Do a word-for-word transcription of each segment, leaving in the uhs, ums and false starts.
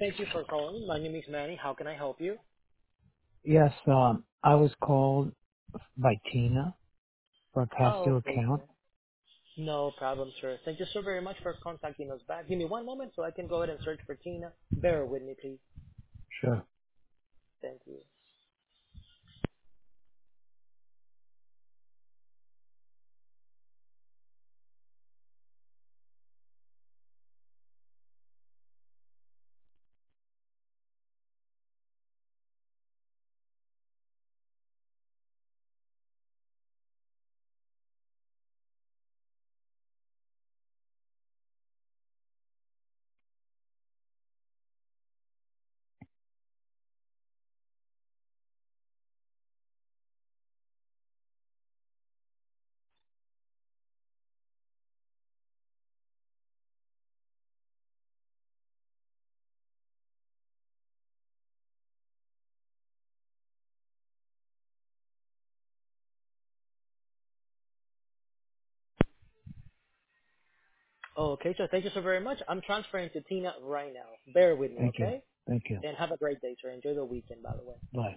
Thank you for calling. My name is Manny. How can I help you? Yes, um, I was called by Tina for a past Oh, due okay, account. sir. No problem, sir. Thank you so very much for contacting us back. Give me one moment so I can go ahead and search for Tina. Bear with me, please. Sure. Thank you. Oh, okay, sir. Thank you so very much. I'm transferring to Tina right now. Bear with me, Thank you. okay? Thank you. And have a great day, sir. Enjoy the weekend, by the way. Bye.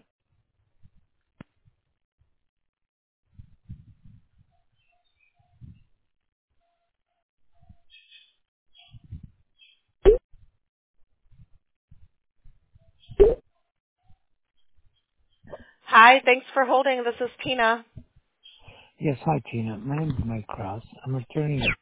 Hi, thanks for holding. This is Tina. Yes, hi Tina. My name is Mike Krause. I'm returning